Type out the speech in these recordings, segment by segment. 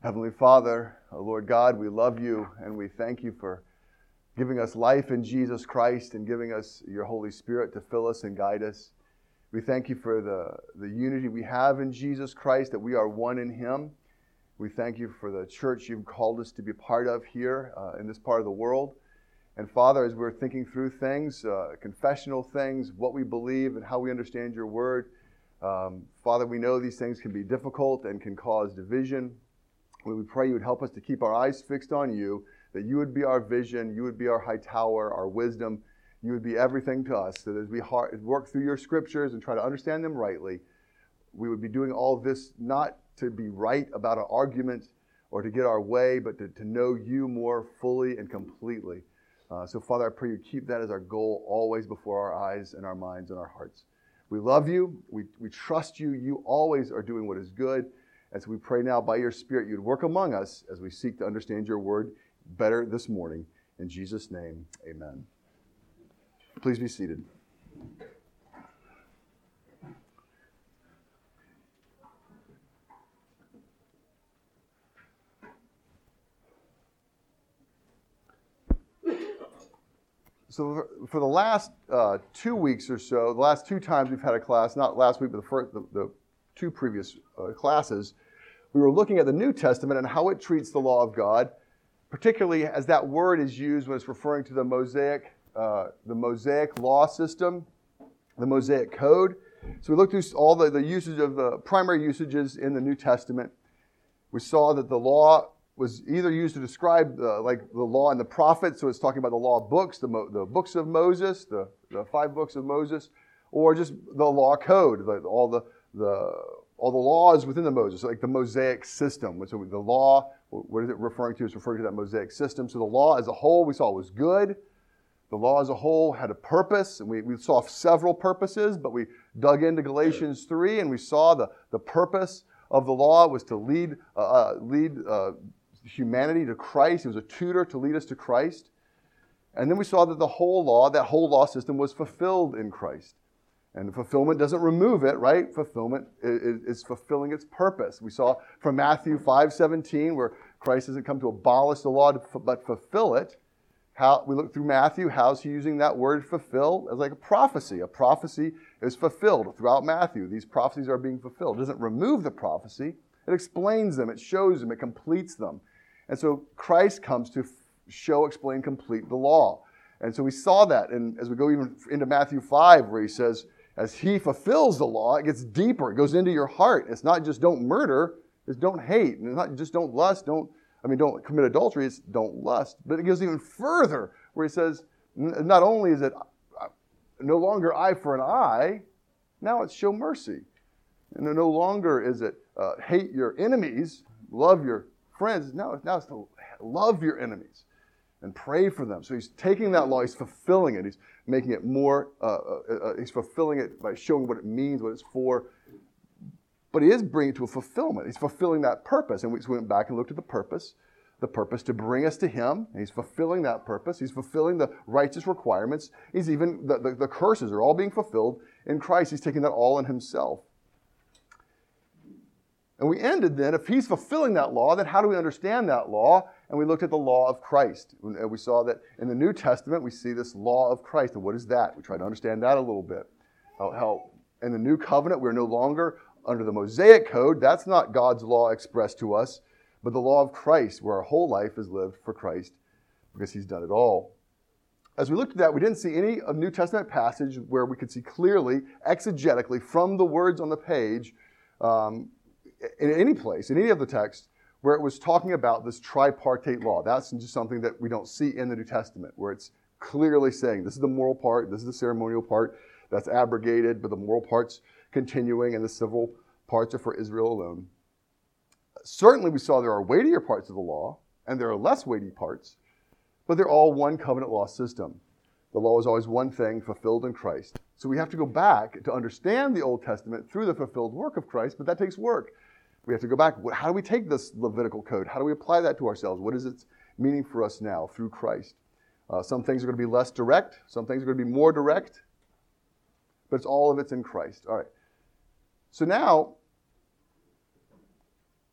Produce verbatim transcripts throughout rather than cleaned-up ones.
Heavenly Father, uh, Lord God, we love you and we thank you for giving us life in Jesus Christ and giving us your Holy Spirit to fill us and guide us. We thank you for the, the unity we have in Jesus Christ, that we are one in Him. We thank you for the church you've called us to be part of here uh, in this part of the world. And Father, as we're thinking through things, uh, confessional things, what we believe and how we understand your word, um, Father, we know these things can be difficult and can cause division. We pray you would help us to keep our eyes fixed on you, that you would be our vision, you would be our high tower, our wisdom, you would be everything to us, that as we work through your scriptures and try to understand them rightly, we would be doing all this not to be right about an argument or to get our way, but to, to know you more fully and completely. Uh, so, Father, I pray you keep that as our goal always before our eyes and our minds and our hearts. We love you. We, we trust you. You always are doing what is good. And so we pray now by your Spirit you'd work among us as we seek to understand your word better this morning. In Jesus' name, amen. Please be seated. So for the last uh, two weeks or so, the last two times we've had a class, not last week, but the, first, the, the two previous uh, classes, we were looking at the New Testament and how it treats the law of God, particularly as that word is used when it's referring to the Mosaic, uh, the Mosaic law system, the Mosaic code. So we looked through all the, the usage of the primary usages in the New Testament. We saw that the law was either used to describe uh, like the law and the prophets, so it's talking about the law books, the, Mo- the books of Moses, the, the five books of Moses, or just the law code, the, all the the all the laws within the Moses, like the Mosaic system. So the law, what is it referring to? It's referring to that Mosaic system. So the law as a whole, we saw was good. The law as a whole had a purpose, and we, we saw several purposes, but we dug into Galatians three, and we saw the, the purpose of the law was to lead uh, lead uh, humanity to Christ. It was a tutor to lead us to Christ. And then we saw that the whole law, that whole law system was fulfilled in Christ. And fulfillment doesn't remove it, right? Fulfillment is, is fulfilling its purpose. We saw from Matthew five seventeen, where Christ doesn't come to abolish the law, but fulfill it. How we look through Matthew, how's he using that word fulfill as like a prophecy? A prophecy is fulfilled throughout Matthew. These prophecies are being fulfilled. It doesn't remove the prophecy. It explains them. It shows them. It completes them. And so Christ comes to show, explain, complete the law. And so we saw that. And as we go even into Matthew five, where he says, as he fulfills the law, it gets deeper. It goes into your heart. It's not just don't murder. It's don't hate. And it's not just don't lust. Don't, I mean, don't commit adultery. It's don't lust. But it goes even further, where he says, not only is it no longer eye for an eye, now it's show mercy. And no longer is it uh, hate your enemies, love your friends. No, now it's to love your enemies and pray for them. So he's taking that law, he's fulfilling it. He's making it more, uh, uh, uh, he's fulfilling it by showing what it means, what it's for. But he is bringing it to a fulfillment. He's fulfilling that purpose. And we went back and looked at the purpose, the purpose to bring us to him. And he's fulfilling that purpose. He's fulfilling the righteous requirements. He's even, the, the, the curses are all being fulfilled in Christ. He's taking that all in himself. And we ended then, if he's fulfilling that law, then how do we understand that law? And we looked at the law of Christ. And we saw that in the New Testament, we see this law of Christ. And what is that? We tried to understand that a little bit. How, how in the New Covenant, we're no longer under the Mosaic Code. That's not God's law expressed to us, but the law of Christ, where our whole life is lived for Christ because he's done it all. As we looked at that, we didn't see any of New Testament passage where we could see clearly, exegetically, from the words on the page, um, in any place, in any of the texts, where it was talking about this tripartite law. That's just something that we don't see in the New Testament, where it's clearly saying this is the moral part, this is the ceremonial part, that's abrogated, but the moral part's continuing, and the civil parts are for Israel alone. Certainly we saw there are weightier parts of the law, and there are less weighty parts, but they're all one covenant law system. The law is always one thing, fulfilled in Christ. So we have to go back to understand the Old Testament through the fulfilled work of Christ, but that takes work. We have to go back. How do we take this Levitical code? How do we apply that to ourselves? What is its meaning for us now through Christ? Uh, some things are going to be less direct. Some things are going to be more direct. But it's all of it's in Christ. All right. So now,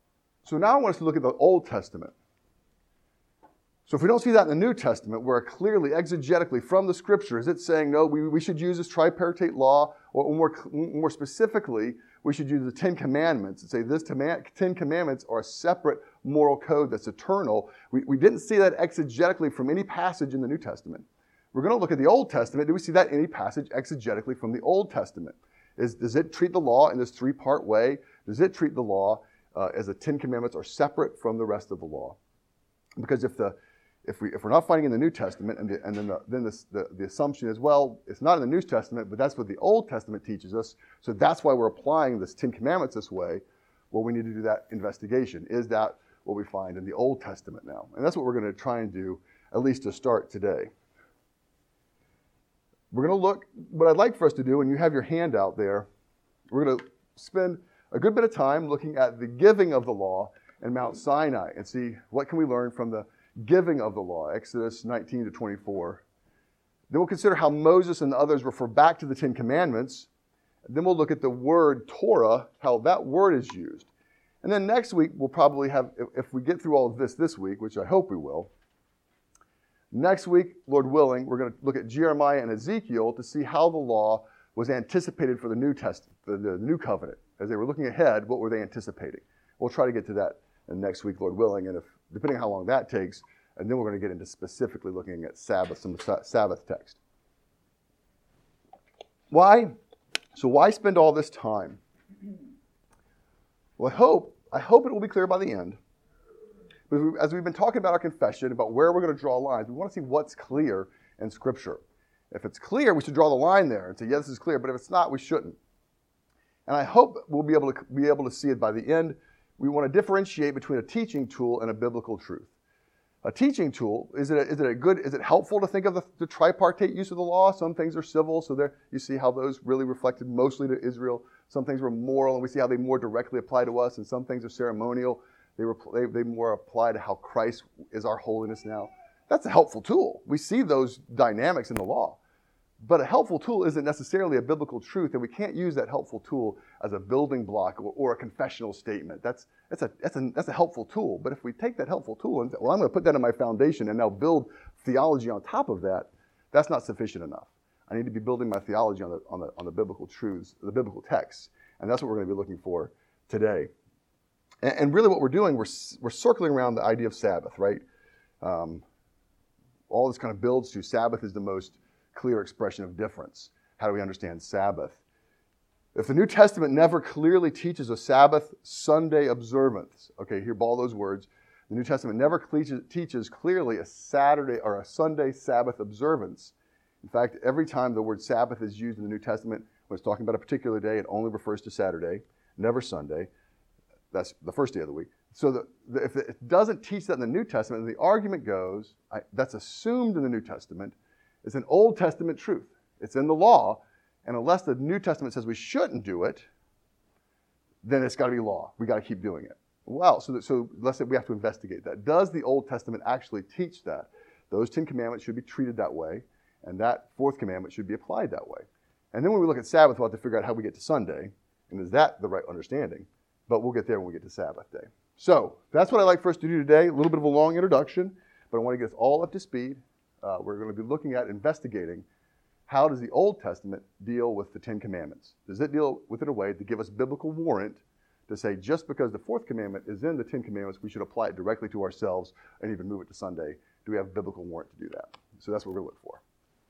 So now I want us to look at the Old Testament. So if we don't see that in the New Testament, where clearly, exegetically, from the Scripture, is it saying, no, we, we should use this tripartite law, or more, more specifically, we should use the Ten Commandments and say this Ten Commandments are a separate moral code that's eternal. We, we didn't see that exegetically from any passage in the New Testament. We're going to look at the Old Testament. Do we see that in any passage exegetically from the Old Testament? Is, does it treat the law in this three-part way? Does it treat the law uh, as the Ten Commandments are separate from the rest of the law? Because if the If, we, if we're not finding in the New Testament, and, the, and then, the, then this, the, the assumption is, well, it's not in the New Testament, but that's what the Old Testament teaches us, so that's why we're applying this Ten Commandments this way, well, we need to do that investigation. Is that what we find in the Old Testament now? And that's what we're going to try and do, at least to start today. We're going to look, what I'd like for us to do, and you have your hand out there, we're going to spend a good bit of time looking at the giving of the law in Mount Sinai and see what can we learn from the giving of the law, Exodus nineteen to twenty-four. Then we'll consider how Moses and the others refer back to the Ten Commandments. Then we'll look at the word Torah, how that word is used. And then next week, we'll probably have, if we get through all of this this week, which I hope we will, next week, Lord willing, we're going to look at Jeremiah and Ezekiel to see how the law was anticipated for the New Testament, the, the New Covenant. As they were looking ahead, what were they anticipating? We'll try to get to that next week, Lord willing, and if depending on how long that takes, and then we're going to get into specifically looking at Sabbath, some Sabbath text. Why? So why spend all this time? Well, I hope, I hope it will be clear by the end. But as we've been talking about our confession, about where we're going to draw lines, we want to see what's clear in Scripture. If it's clear, we should draw the line there and say, yeah, this is clear, but if it's not, we shouldn't. And I hope we'll be able to be able to see it by the end. We want to differentiate between a teaching tool and a biblical truth. A teaching tool, is it a, is it a good, is it helpful to think of the, the tripartite use of the law? Some things are civil, so there you see how those really reflected mostly to Israel. Some things were moral, and we see how they more directly apply to us, and some things are ceremonial. They, were, they, they more apply to how Christ is our holiness now. That's a helpful tool. We see those dynamics in the law. But a helpful tool isn't necessarily a biblical truth, and we can't use that helpful tool as a building block or, or a confessional statement. That's, that's, a, that's, a, that's a helpful tool. But if we take that helpful tool and say, well, I'm going to put that in my foundation and now build theology on top of that, that's not sufficient enough. I need to be building my theology on the, on the, on the biblical truths, the biblical texts, and that's what we're going to be looking for today. And, and really what we're doing, we're, we're circling around the idea of Sabbath, right? Um, all this kind of builds to Sabbath is the most clear expression of difference. How do we understand Sabbath? If the New Testament never clearly teaches a Sabbath Sunday observance, okay, hear all those words, the New Testament never teaches clearly a Saturday or a Sunday Sabbath observance. In fact, every time the word Sabbath is used in the New Testament, when it's talking about a particular day, it only refers to Saturday, never Sunday. That's the first day of the week. So the, the, if it doesn't teach that in the New Testament, the argument goes, I, that's assumed in the New Testament. It's an Old Testament truth. It's in the law, and unless the New Testament says we shouldn't do it, then it's got to be law. We got to keep doing it. Well, so that, so let's say we have to investigate that. Does the Old Testament actually teach that? Those Ten Commandments should be treated that way, and that fourth commandment should be applied that way. And then when we look at Sabbath, we'll have to figure out how we get to Sunday, and is that the right understanding? But we'll get there when we get to Sabbath day. So that's what I'd like for us to do today. A little bit of a long introduction, but I want to get us all up to speed. Uh, we're going to be looking at investigating how does the Old Testament deal with the Ten Commandments? Does it deal with it in a way to give us biblical warrant to say just because the fourth commandment is in the Ten Commandments, we should apply it directly to ourselves and even move it to Sunday? Do we have biblical warrant to do that? So that's what we're going to look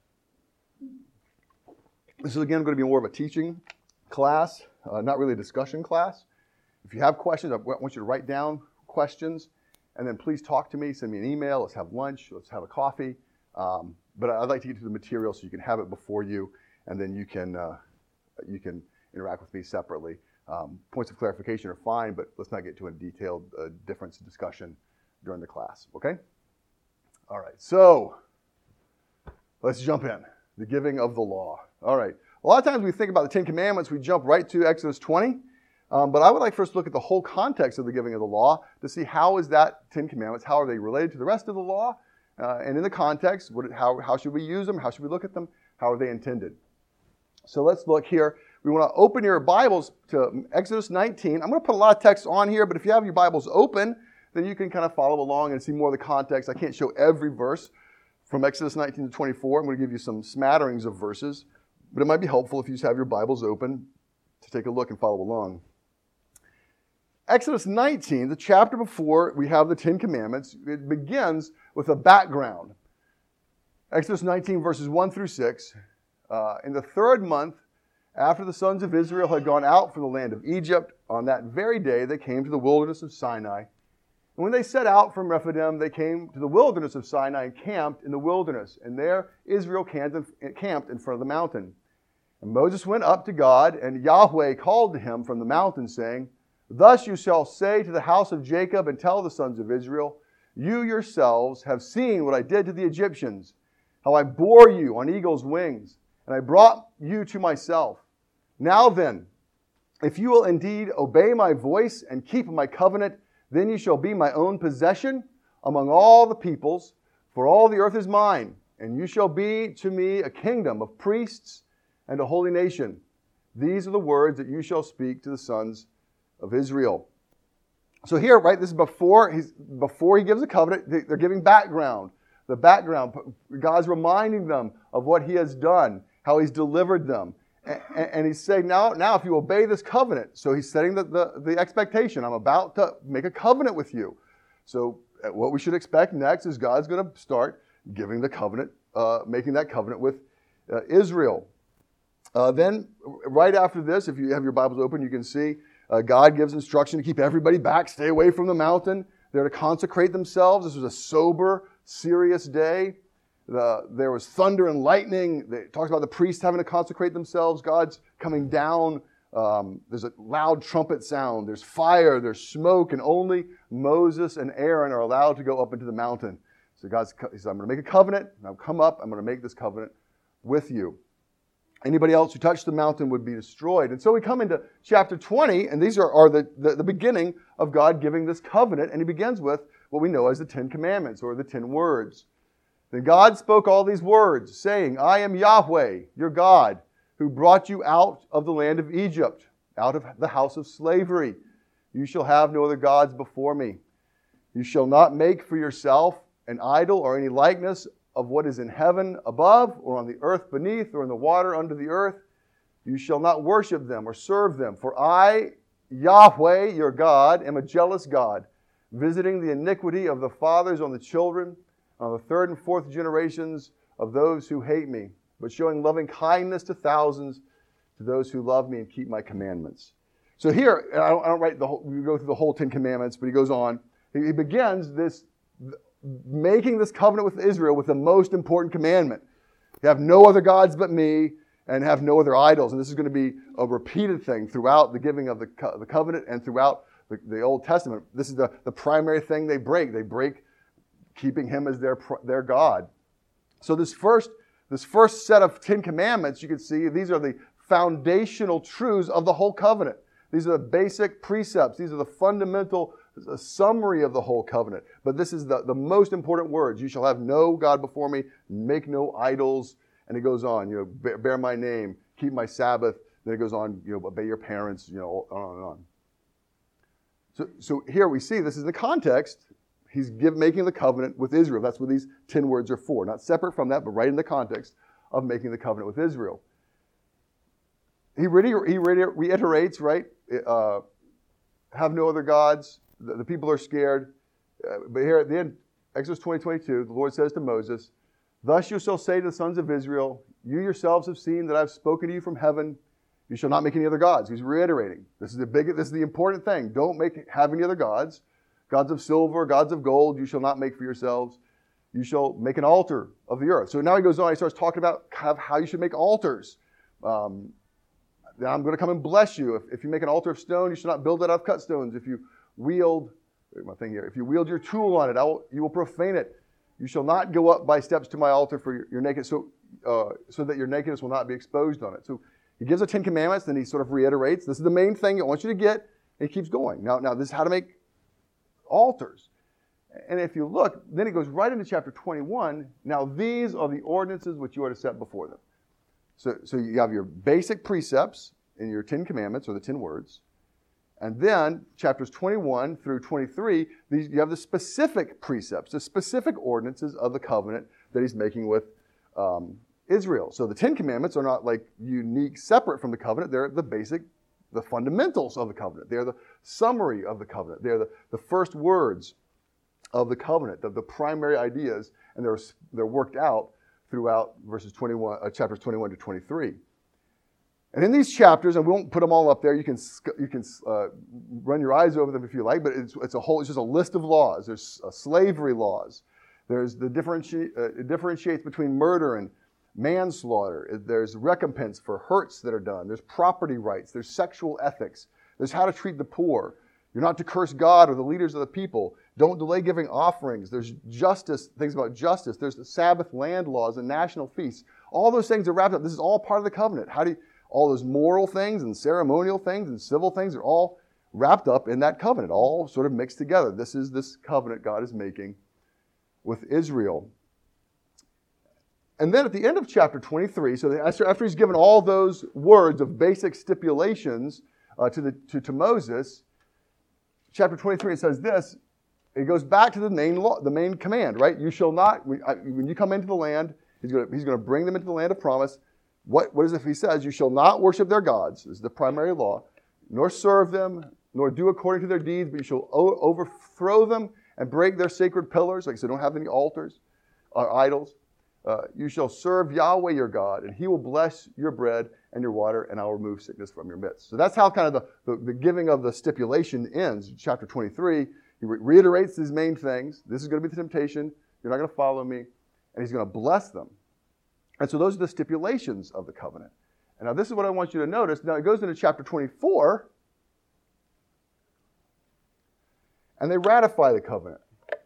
for. This is, again, going to be more of a teaching class, uh, not really a discussion class. If you have questions, I want you to write down questions, and then please talk to me, send me an email, let's have lunch, let's have a coffee. Um, but I'd like to get to the material so you can have it before you, and then you can uh, you can interact with me separately. Um, points of clarification are fine, but let's not get to a detailed uh, difference in discussion during the class, okay? All right, so let's jump in. The giving of the law. All right, a lot of times we think about the Ten Commandments, we jump right to Exodus twenty, um, but I would like first to look at the whole context of the giving of the law to see how is that Ten Commandments, how are they related to the rest of the law? Uh, and in the context, what, how, how should we use them? How should we look at them? How are they intended? So let's look here. we want to open your Bibles to Exodus nineteen. I'm going to put a lot of text on here, but if you have your Bibles open, then you can kind of follow along and see more of the context. I can't show every verse from Exodus nineteen to twenty-four. I'm going to give you some smatterings of verses, but it might be helpful if you just have your Bibles open to take a look and follow along. Exodus nineteen, the chapter before we have the Ten Commandments, it begins with a background. Exodus nineteen, verses one through six. Uh, in the third month, after the sons of Israel had gone out from the land of Egypt, on that very day they came to the wilderness of Sinai. And when they set out from Rephidim, they came to the wilderness of Sinai and camped in the wilderness. And there Israel camped in front of the mountain. And Moses went up to God, and Yahweh called to him from the mountain, saying, "Thus you shall say to the house of Jacob and tell the sons of Israel, you yourselves have seen what I did to the Egyptians, how I bore you on eagle's wings, and I brought you to myself. Now then, if you will indeed obey my voice and keep my covenant, then you shall be my own possession among all the peoples, for all the earth is mine, and you shall be to me a kingdom of priests and a holy nation. These are the words that you shall speak to the sons of Israel." So here, right, this is before he's before he gives a covenant. They're giving background. The background, God's reminding them of what he has done, how he's delivered them. And, and he's saying, now, now, if you obey this covenant, so he's setting the, the, the expectation. I'm about to make a covenant with you. So what we should expect next is God's going to start giving the covenant, uh, making that covenant with uh, Israel. Uh, then, right after this, if you have your Bibles open, you can see Uh, God gives instruction to keep everybody back, stay away from the mountain. They're to consecrate themselves. This was a sober, serious day. The, there was thunder and lightning. It talks about the priests having to consecrate themselves. God's coming down. Um, there's a loud trumpet sound. There's fire. There's smoke. And only Moses and Aaron are allowed to go up into the mountain. So God's, he said, I'm going to make a covenant. And I'll come up. I'm going to make this covenant with you. Anybody else who touched the mountain would be destroyed. And so we come into chapter twenty, and these are, are the, the, the beginning of God giving this covenant. And he begins with what we know as the Ten Commandments, or the Ten Words. Then God spoke all these words, saying, I am Yahweh, your God, who brought you out of the land of Egypt, out of the house of slavery. You shall have no other gods before me. You shall not make for yourself an idol or any likeness of what is in heaven above, or on the earth beneath, or in the water under the earth. You shall not worship them or serve them. For I, Yahweh, your God, am a jealous God, visiting the iniquity of the fathers on the children, on the third and fourth generations of those who hate me, but showing loving kindness to thousands, to those who love me and keep my commandments. So here, I don't, I don't write the whole, we go through the whole Ten Commandments, but he goes on. He, he begins this making this covenant with Israel with the most important commandment. You have no other gods but me, and have no other idols. And this is going to be a repeated thing throughout the giving of the, co- the covenant and throughout the, the Old Testament. This is the, the primary thing they break. They break keeping him as their, their God. So this first, this first set of Ten Commandments, you can see, these are the foundational truths of the whole covenant. These are the basic precepts. These are the fundamental a summary of the whole covenant. But this is the, the most important words. You shall have no God before me, make no idols. And it goes on, you know, bear, bear my name, keep my Sabbath. Then it goes on, you know, obey your parents, you know, on and on. So, so here we see this is the context. He's give, making the covenant with Israel. That's what these ten words are for. Not separate from that, but right in the context of making the covenant with Israel. He, re- he re- reiterates, right, uh, have no other gods. The, the people are scared. Uh, but here at the end, Exodus twenty, twenty-two, the Lord says to Moses, thus you shall say to the sons of Israel, you yourselves have seen that I've spoken to you from heaven. You shall not make any other gods. He's reiterating. This is the big, this is the important thing. Don't make have any other gods. Gods of silver, gods of gold, you shall not make for yourselves. You shall make an altar of the earth. So now he goes on, he starts talking about how you should make altars. Um, then I'm going to come and bless you. If, if you make an altar of stone, you shall not build it out of cut stones. If you wield, my thing here, if you wield your tool on it, I will, you will profane it. You shall not go up by steps to my altar for your, your naked, so uh, so that your nakedness will not be exposed on it. So he gives the Ten Commandments, then he sort of reiterates, this is the main thing I want you to get, and he keeps going. Now, now this is how to make altars. And if you look, then he goes right into chapter twenty-one. Now these are the ordinances which you are to set before them. So, so you have your basic precepts, in your Ten Commandments, or the ten words. And then chapters twenty-one through twenty-three, these, you have the specific precepts, the specific ordinances of the covenant that he's making with um, Israel. So the Ten Commandments are not like unique, separate from the covenant. They're the basic, the fundamentals of the covenant. They're the summary of the covenant. They're the, the first words of the covenant, the, the primary ideas, and they're, they're worked out throughout verses twenty-one, uh, chapters twenty-one to twenty-three. And in these chapters, and we won't put them all up there, you can you can uh, run your eyes over them if you like, but it's, it's a whole, it's just a list of laws. There's uh, slavery laws. There's the differenti- uh, it differentiates between murder and manslaughter. There's recompense for hurts that are done. There's property rights. There's sexual ethics. There's how to treat the poor. You're not to curse God or the leaders of the people. Don't delay giving offerings. There's justice, things about justice. There's the Sabbath land laws and national feasts. All those things are wrapped up. This is all part of the covenant. How do you, all those moral things and ceremonial things and civil things are all wrapped up in that covenant, all sort of mixed together. This is this covenant God is making with Israel. And then at the end of chapter twenty-three, so after, after he's given all those words of basic stipulations uh, to, the, to, to Moses, chapter twenty-three, it says this. It goes back to the main law, the main command, right? You shall not, when you come into the land, he's going to, he's going to bring them into the land of promise. What, what is it if he says, you shall not worship their gods, this is the primary law, nor serve them, nor do according to their deeds, but you shall o- overthrow them and break their sacred pillars, like I said, don't have any altars or idols. Uh, you shall serve Yahweh your God, and he will bless your bread and your water, and I'll remove sickness from your midst. So that's how kind of the, the, the giving of the stipulation ends. Chapter twenty-three, he re- reiterates these main things. This is going to be the temptation. You're not going to follow me. And he's going to bless them. And so those are the stipulations of the covenant. And now this is what I want you to notice. Now it goes into chapter twenty-four, and they ratify the covenant.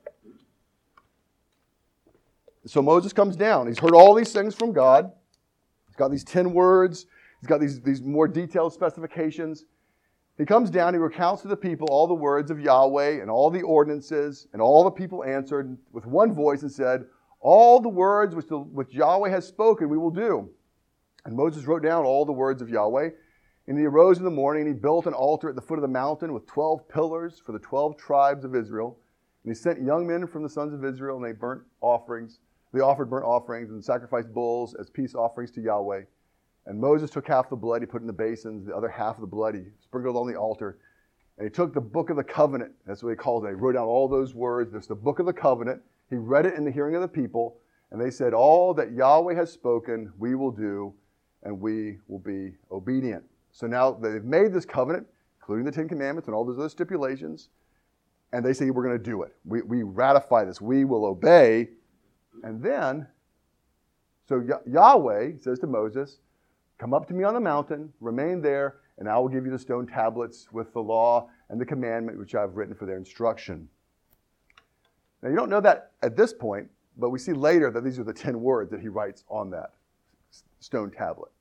So Moses comes down. He's heard all these things from God. He's got these ten words. He's got these, these more detailed specifications. He comes down. He recounts to the people all the words of Yahweh and all the ordinances. And all the people answered with one voice and said, all the words which, the, which Yahweh has spoken we will do. And Moses wrote down all the words of Yahweh. And he arose in the morning and he built an altar at the foot of the mountain with twelve pillars for the twelve tribes of Israel. And he sent young men from the sons of Israel, and they burnt offerings. They offered burnt offerings and sacrificed bulls as peace offerings to Yahweh. And Moses took half the blood, he put it in the basins, the other half of the blood he sprinkled on the altar. And he took the book of the covenant, that's what he calls it. He wrote down all those words. There's the book of the covenant. He read it in the hearing of the people, and they said, all that Yahweh has spoken, we will do, and we will be obedient. So now they've made this covenant, including the Ten Commandments and all those other stipulations, and they say, we're going to do it. We, we ratify this. We will obey. And then, so Yahweh says to Moses, come up to me on the mountain, remain there, and I will give you the stone tablets with the law and the commandment which I have written for their instruction. Now, you don't know that at this point, but we see later that these are the ten words that he writes on that stone tablet.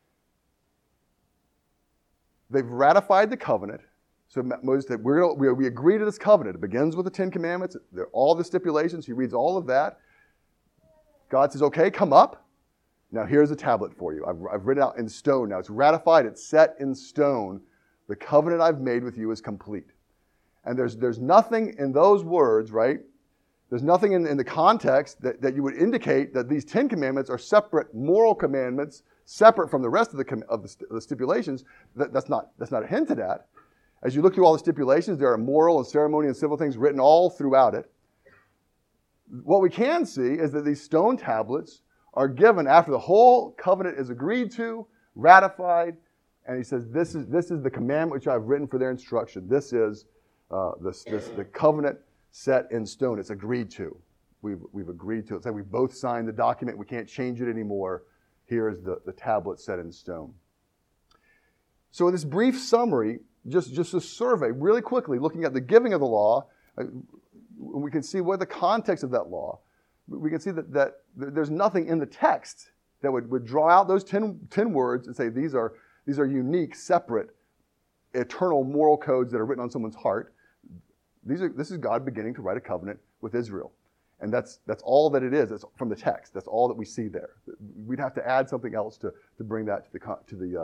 They've ratified the covenant. So Moses said, We're gonna, we, we agree to this covenant. It begins with the Ten Commandments. They're all the stipulations. He reads all of that. God says, okay, come up. Now here's a tablet for you. I've, I've written it out in stone now. It's ratified. It's set in stone. The covenant I've made with you is complete. And there's, there's nothing in those words, right? There's nothing in, in the context that, that you would indicate that these Ten Commandments are separate moral commandments, separate from the rest of the, of the, the stipulations. That, that's not, that's not hinted at. As you look through all the stipulations, there are moral and ceremonial and civil things written all throughout it. What we can see is that these stone tablets are given after the whole covenant is agreed to, ratified, and he says, this is, this is the commandment which I've written for their instruction. This is uh, this, this, the covenant set in stone. It's agreed to. We've, we've agreed to it. It's like we both signed the document. We can't change it anymore. Here is the, the tablet set in stone. So in this brief summary, just, just a survey, really quickly, looking at the giving of the law, uh, we can see what the context of that law. We can see that, that there's nothing in the text that would, would draw out those ten, ten words and say these are, these are unique, separate, eternal moral codes that are written on someone's heart. These are, this is God beginning to write a covenant with Israel. And that's, that's all that it is. That's from the text. That's all that we see there. We'd have to add something else to, to bring that to the, to the, uh,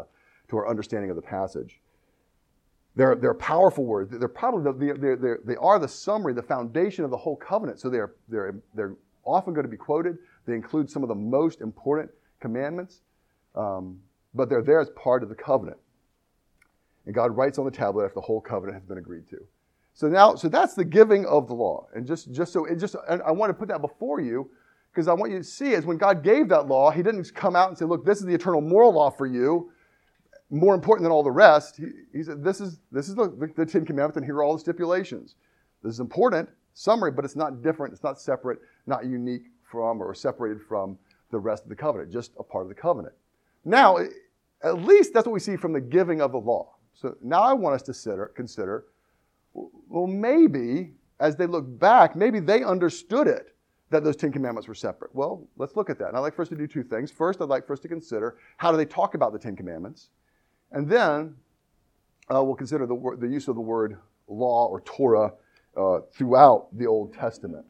to our understanding of the passage. They're, they're powerful words. They're probably the, they're, they're, they are the summary, the foundation of the whole covenant. So they're, they're, they're often going to be quoted. They include some of the most important commandments, um, but they're there as part of the covenant. And God writes on the tablet after the whole covenant has been agreed to. So now, so that's the giving of the law. And just, just so, it just, I want to put that before you, because I want you to see is when God gave that law, he didn't come out and say, look, this is the eternal moral law for you, more important than all the rest. He, he said, this is, this is the, the, the Ten Commandments, and here are all the stipulations. This is important, summary, but it's not different, it's not separate, not unique from or separated from the rest of the covenant, just a part of the covenant. Now, at least that's what we see from the giving of the law. So now I want us to consider, consider well, maybe as they look back, maybe they understood it, that those Ten Commandments were separate. Well, let's look at that. And I'd like for us to do two things. First, I'd like for us to consider how do they talk about the Ten Commandments. And then uh, we'll consider the, wor- the use of the word law or Torah uh, throughout the Old Testament.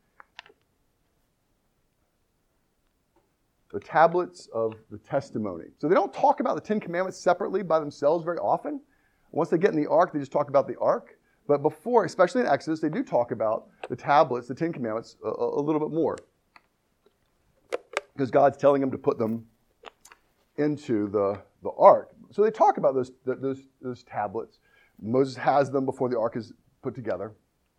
The tablets of the testimony. So they don't talk about the Ten Commandments separately by themselves very often. Once they get in the ark, they just talk about the ark. But before, especially in Exodus, they do talk about the tablets, the Ten Commandments, a, a little bit more. Because God's telling them to put them into the, the ark. So they talk about those, those, those tablets. Moses has them before the ark is put together.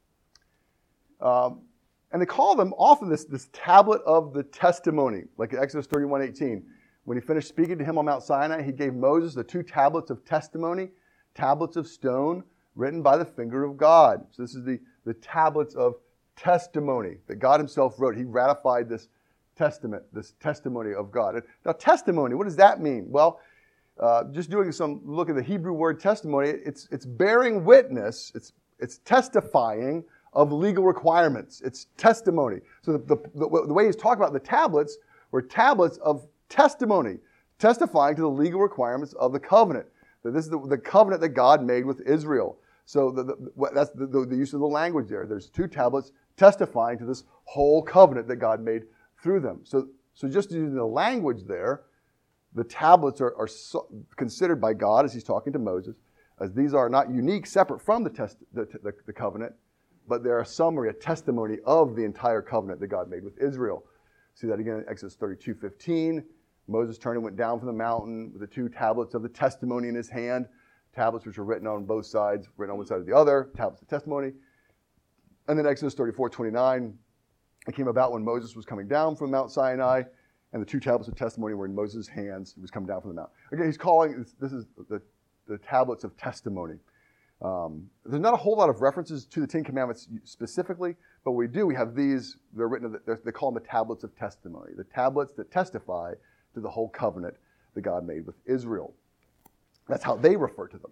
Um, and they call them often this, this tablet of the testimony, like in Exodus thirty-one eighteen. When he finished speaking to him on Mount Sinai, he gave Moses the two tablets of testimony, tablets of stone, written by the finger of God. So this is the, the tablets of testimony that God himself wrote. He ratified this testament, this testimony of God. Now, testimony, what does that mean? Well, uh, just doing some look at the Hebrew word testimony, it's it's bearing witness, it's it's testifying of legal requirements. It's testimony. So the, the, the, the way he's talking about the tablets were tablets of testimony, testifying to the legal requirements of the covenant. That this is the, the covenant that God made with Israel. So the, the, that's the, the, the use of the language there. There's two tablets testifying to this whole covenant that God made through them. So, so just using the language there, the tablets are, are so, considered by God as he's talking to Moses, as these are not unique, separate from the, test, the, the, the covenant, but they're a summary, a testimony of the entire covenant that God made with Israel. See that again in Exodus thirty-two fifteen. Moses turned and went down from the mountain with the two tablets of the testimony in his hand, tablets which were written on both sides, written on one side or the other, tablets of testimony. And then Exodus thirty-four twenty-nine, it came about when Moses was coming down from Mount Sinai, and the two tablets of testimony were in Moses' hands. He was coming down from the mountain. Again, he's calling, this, this is the, the tablets of testimony. Um, there's not a whole lot of references to the Ten Commandments specifically, but we do, we have these, they're written, they're, they call them the tablets of testimony, the tablets that testify to the whole covenant that God made with Israel. That's how they refer to them.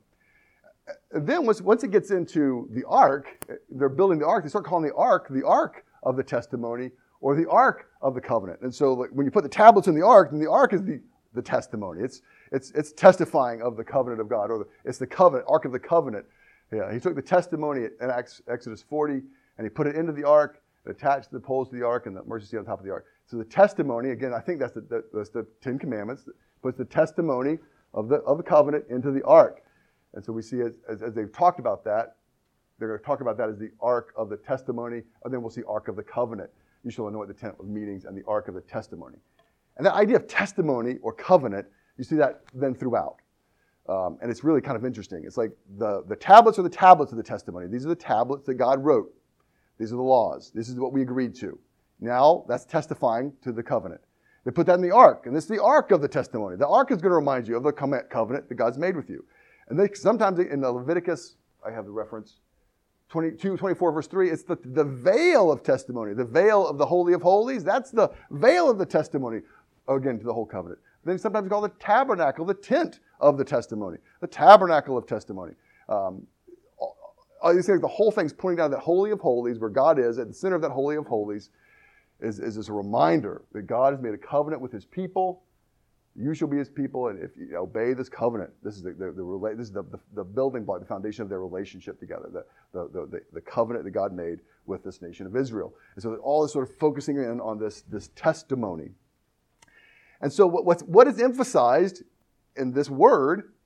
Then once, once it gets into the ark, they're building the ark, they start calling the ark the ark of the testimony or the ark of the covenant. And so like, when you put the tablets in the ark, then the ark is the, the testimony. It's, it's, it's testifying of the covenant of God, or the, it's the covenant, ark of the covenant. Yeah, he took the testimony in Exodus forty and he put it into the ark, attached the poles to the ark and the mercy seat on top of the ark. So the testimony, again, I think that's the, the, that's the Ten Commandments, puts the testimony of the, of the covenant into the ark. And so we see as, as, as they've talked about that, they're going to talk about that as the ark of the testimony, and then we'll see ark of the covenant. You shall anoint the tent of meetings and the ark of the testimony. And that idea of testimony or covenant, you see that then throughout. Um, and it's really kind of interesting. It's like the, the tablets are the tablets of the testimony. These are the tablets that God wrote. These are the laws. This is what we agreed to. Now, that's testifying to the covenant. They put that in the ark, and this is the ark of the testimony. The ark is going to remind you of the covenant that God's made with you. And they sometimes in the Leviticus, I have the reference, twenty-two, twenty-four, verse three, it's the, the veil of testimony, the veil of the Holy of Holies. That's the veil of the testimony, again, to the whole covenant. Then sometimes called the tabernacle, the tent of the testimony, the tabernacle of testimony. Um, I just think the whole thing's pointing down to that Holy of Holies, where God is, at the center of that Holy of Holies, is, is as a reminder that God has made a covenant with his people. You shall be his people, and if you obey this covenant, this is the, the, the, this is the, the, the building block, the foundation of their relationship together, the, the, the, the covenant that God made with this nation of Israel. And so all is sort of focusing in on this, this testimony. And so what, what's, what is emphasized in this word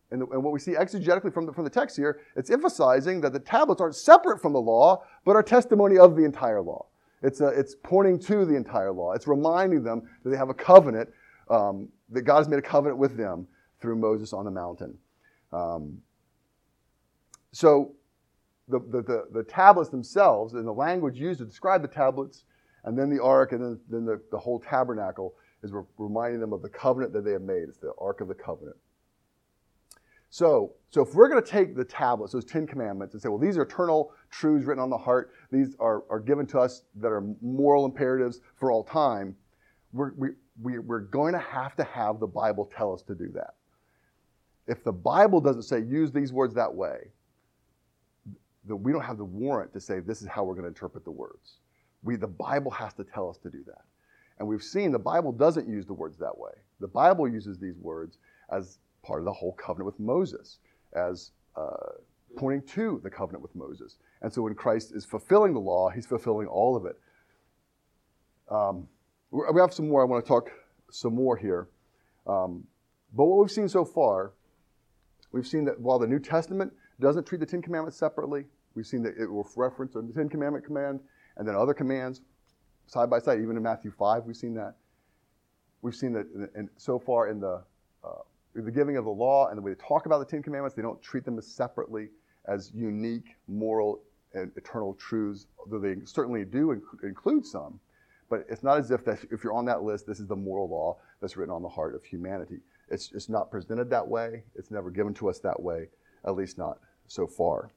and, the, and what we see exegetically from the, from the text here, it's emphasizing that the tablets aren't separate from the law, but are testimony of the entire law. It's, a, it's pointing to the entire law. It's reminding them that they have a covenant, um, that God has made a covenant with them through Moses on the mountain. Um, so the, the, the, the tablets themselves and the language used to describe the tablets and then the ark and then, then the, the whole tabernacle is re- reminding them of the covenant that they have made. It's the Ark of the Covenant. So, so if we're going to take the tablets, those Ten Commandments, and say, well, these are eternal truths written on the heart, these are, are given to us that are moral imperatives for all time, we're, we, we, we're going to have to have the Bible tell us to do that. If the Bible doesn't say use these words that way, then we don't have the warrant to say this is how we're going to interpret the words. We, the Bible has to tell us to do that. And we've seen the Bible doesn't use the words that way. The Bible uses these words as part of the whole covenant with Moses, as uh, pointing to the covenant with Moses. And so when Christ is fulfilling the law, he's fulfilling all of it. Um, we have some more. I want to talk some more here. Um, but what we've seen so far, we've seen that while the New Testament doesn't treat the Ten Commandments separately, we've seen that it will reference the Ten Commandment command and then other commands side by side. Even in Matthew five, we've seen that. We've seen that and so far in the uh, the giving of the law and the way they talk about the Ten Commandments, they don't treat them as separately, as unique, moral, and eternal truths, though they certainly do inc- include some. But it's not as if that if you're on that list, this is the moral law that's written on the heart of humanity. It's it's not presented that way. It's never given to us that way, at least not so far.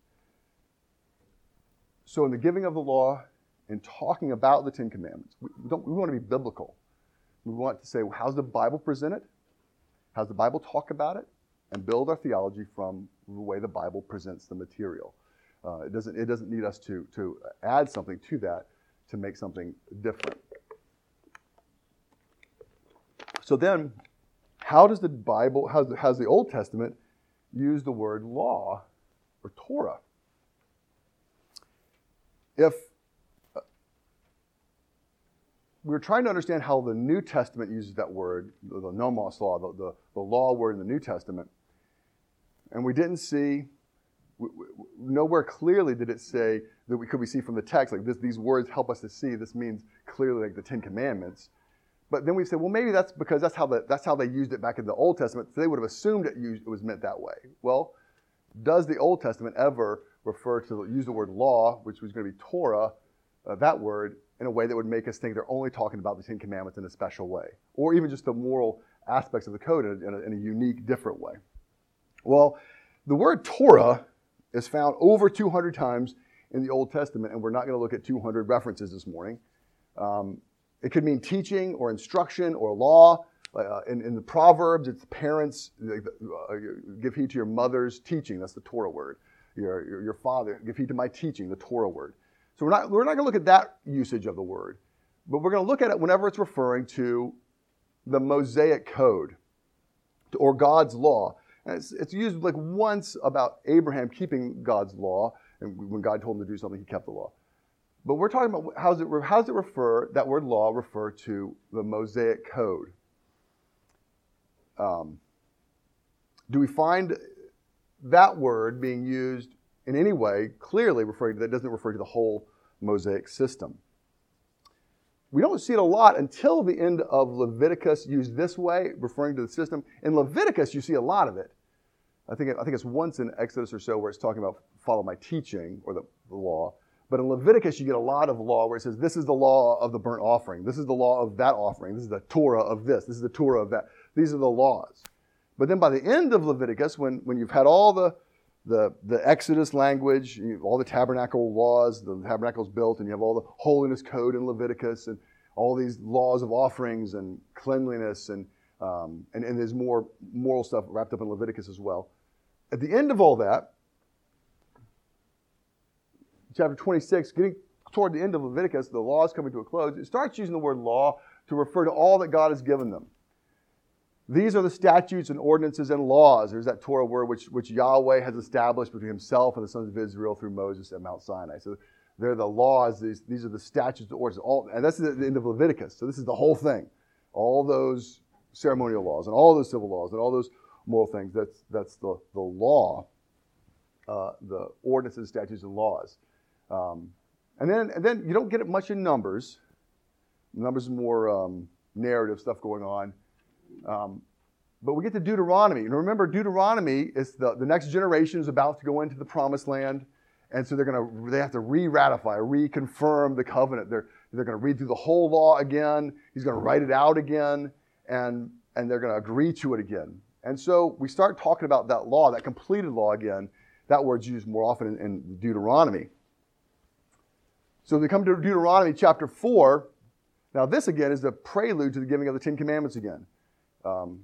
So in the giving of the law and talking about the Ten Commandments, we, don't, we want to be biblical. We want to say, well, how's the Bible present it? How's the Bible talk about it? And build our theology from the way the Bible presents the material. Uh, it doesn't it doesn't need us to, to add something to that to make something different. So then, how does the Bible, how does the, how does the Old Testament use the word law or Torah? If uh, we're trying to understand how the New Testament uses that word, the, the nomos law, the, the, the law word in the New Testament, and we didn't see, we, we, nowhere clearly did it say that we could we see from the text, like this, these words help us to see, this means clearly like the Ten Commandments. But then we say, well, maybe that's because that's how the, that's how they used it back in the Old Testament. So they would have assumed it, used, it was meant that way. Well, does the Old Testament ever refer to use the word law, which was going to be Torah, uh, that word, in a way that would make us think they're only talking about the Ten Commandments in a special way, or even just the moral aspects of the code in a, in a, in a unique, different way? Well, the word Torah is found over two hundred times in the Old Testament, and we're not going to look at two hundred references this morning. Um, it could mean teaching or instruction or law. Uh, in, in the Proverbs, it's parents, uh, give heed to your mother's teaching. That's the Torah word. Your, your, your father, give heed to my teaching, the Torah word. So we're not, we're not going to look at that usage of the word, but we're going to look at it whenever it's referring to the Mosaic Code or God's law. And it's, it's used like once about Abraham keeping God's law, and when God told him to do something, he kept the law. But we're talking about how does it, how does it refer, that word law refer to the Mosaic Code? Um, do we find that word being used in any way clearly referring to that? Doesn't refer to the whole Mosaic system. We don't see it a lot until the end of Leviticus used this way, referring to the system. In Leviticus, you see a lot of it. I think I think it's once in Exodus or so where it's talking about follow my teaching or the, the law. But in Leviticus, you get a lot of law where it says, this is the law of the burnt offering. This is the law of that offering. This is the Torah of this. This is the Torah of that. These are the laws. But then by the end of Leviticus, when, when you've had all the, the, the Exodus language, you, all the tabernacle laws, the tabernacle's built, and you have all the holiness code in Leviticus, and all these laws of offerings and cleanliness, and, um, and, and there's more moral stuff wrapped up in Leviticus as well. At the end of all that, chapter twenty-six, getting toward the end of Leviticus, the law is coming to a close. It starts using the word law to refer to all that God has given them. These are the statutes and ordinances and laws. There's that Torah word which, which Yahweh has established between himself and the sons of Israel through Moses at Mount Sinai. So they're the laws. These, these are the statutes, the ordinances. All, and that's the end of Leviticus. So this is the whole thing. All those ceremonial laws and all those civil laws and all those moral things. That's that's the, the law, uh, the ordinances, statutes, and laws. Um, and then and then you don't get it much in Numbers. Numbers is more um, narrative stuff going on. Um, but we get to Deuteronomy. And remember, Deuteronomy is the, the next generation is about to go into the promised land. And so they're gonna they have to re-ratify, reconfirm the covenant. They're they're gonna read through the whole law again. He's gonna write it out again, and and they're gonna agree to it again. And so we start talking about that law, that completed law again. That word's used more often in, in Deuteronomy. So we come to Deuteronomy chapter four. Now this again is the prelude to the giving of the Ten Commandments again. Um,